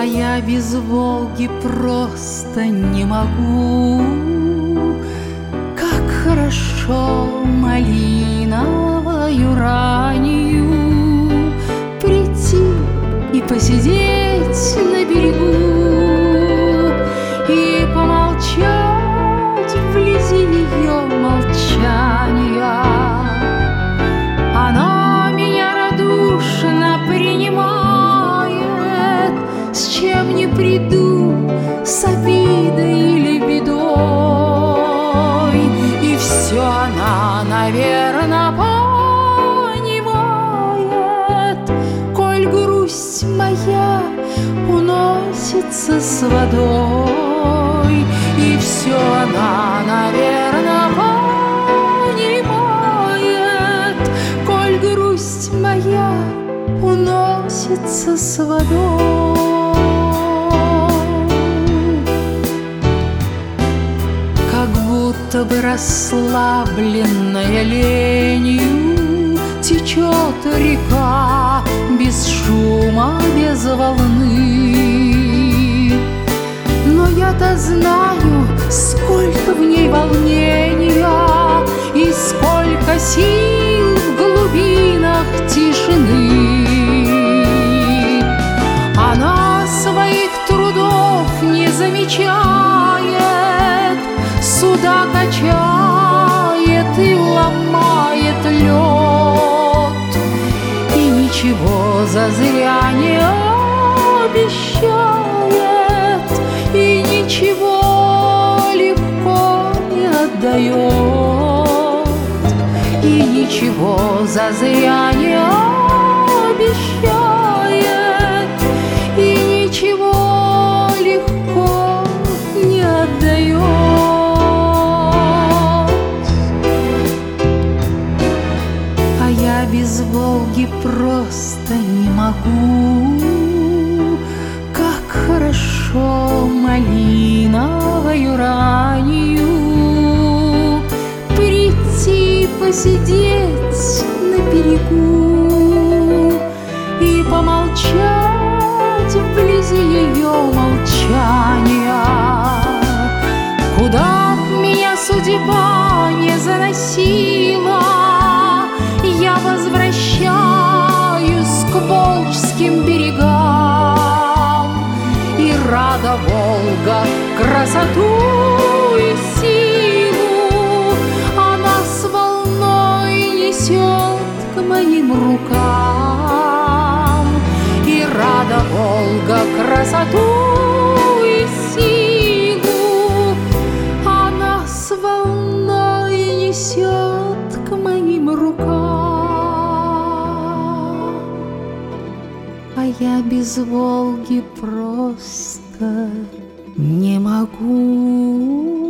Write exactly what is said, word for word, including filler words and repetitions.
я без Волги просто не могу. Как хорошо малиновою ранью прийти и посидеть на берегу и помолчать вблизи ее молчания. Она меня радушно принимает, с чем не приду, с обидой или бедой. И все она, наверно, понимает, коль грусть моя уносится с водой. И все она, наверно, понимает, коль грусть моя уносится с водой. Как будто бы расслабленная ленью течет река без шума, без волны. Но я-то знаю, сколько в ней волнения и сколько сил в глубинах тишины. Она своих трудов не замечает, суда качает и ломает лед, и ничего зазря не обещает, и ничего легко не отдает, и ничего зазря не обещает, и ничего легко не отдает. А я без Волги просто не могу. Как хорошо малиновою ранью прийти посидеть на берегу и помолчать вблизи ее молчания. Куда б меня судьба не заносила, я возвращаюсь к волжским берегам. И рада Волга красоту и силу она с волной несет к моим рукам. И рада Волга красоту и силу она с волной несет к моим рукам. А я без Волги просто не могу.